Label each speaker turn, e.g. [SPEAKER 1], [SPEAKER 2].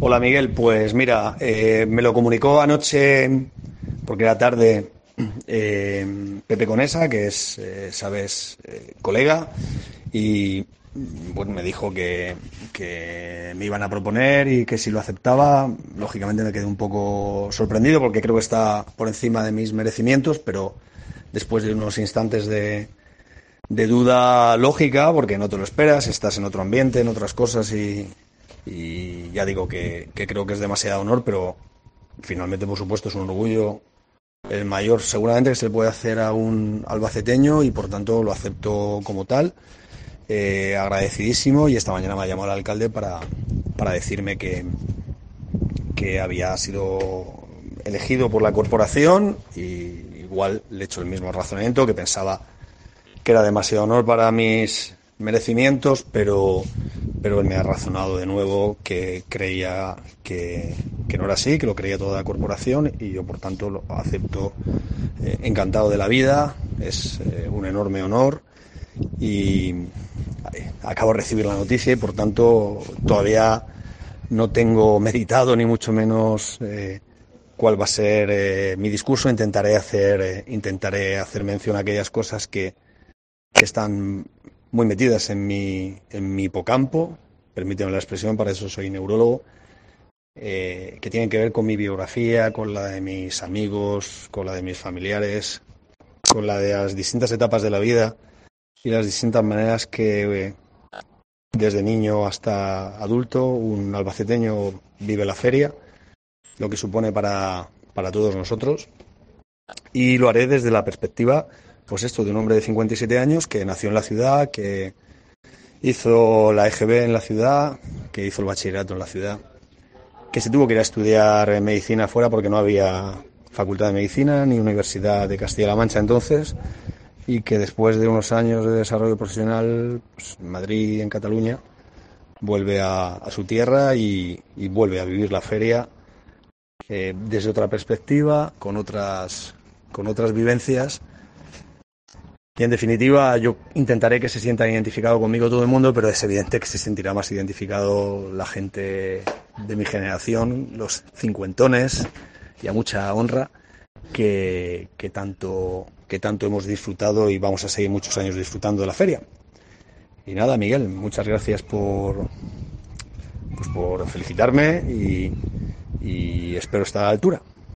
[SPEAKER 1] Hola Miguel, pues mira, me lo comunicó anoche, porque era tarde, Pepe Conesa, que es, sabes, colega, y bueno, me dijo que me iban a proponer y que si lo aceptaba, lógicamente me quedé un poco sorprendido porque creo que está por encima de mis merecimientos, pero después de unos instantes de duda lógica, porque no te lo esperas, estás en otro ambiente, en otras cosas y ya digo que creo que es demasiado honor, pero finalmente, por supuesto, es un orgullo el mayor seguramente que se le puede hacer a un albaceteño y por tanto lo acepto como tal. Agradecidísimo y esta mañana me ha llamado el alcalde para decirme que había sido elegido por la corporación y igual le he hecho el mismo razonamiento, que pensaba que era demasiado honor para mis merecimientos, pero él me ha razonado de nuevo que creía que no era así, que lo creía toda la corporación y yo por tanto lo acepto encantado de la vida, es un enorme honor y acabo de recibir la noticia y por tanto todavía no tengo meditado ni mucho menos cuál va a ser mi discurso. Intentaré hacer mención a aquellas cosas que están muy metidas en mi hipocampo, permíteme la expresión, para eso soy neurólogo, que tienen que ver con mi biografía, con la de mis amigos, con la de mis familiares, con la de las distintas etapas de la vida y las distintas maneras que desde niño hasta adulto un albaceteño vive la feria, lo que supone para todos nosotros. Y lo haré desde la perspectiva, pues esto, de un hombre de 57 años que nació en la ciudad, que hizo la EGB en la ciudad, que hizo el bachillerato en la ciudad, que se tuvo que ir a estudiar medicina fuera porque no había facultad de medicina ni universidad de Castilla-La Mancha entonces, y que después de unos años de desarrollo profesional, pues, en Madrid y en Cataluña, vuelve a su tierra y vuelve a vivir la feria desde otra perspectiva, con otras vivencias. Y en definitiva, yo intentaré que se sienta identificado conmigo todo el mundo, pero es evidente que se sentirá más identificado la gente de mi generación, los cincuentones, y a mucha honra, que tanto hemos disfrutado y vamos a seguir muchos años disfrutando de la feria. Y nada, Miguel, muchas gracias por felicitarme y espero estar a la altura.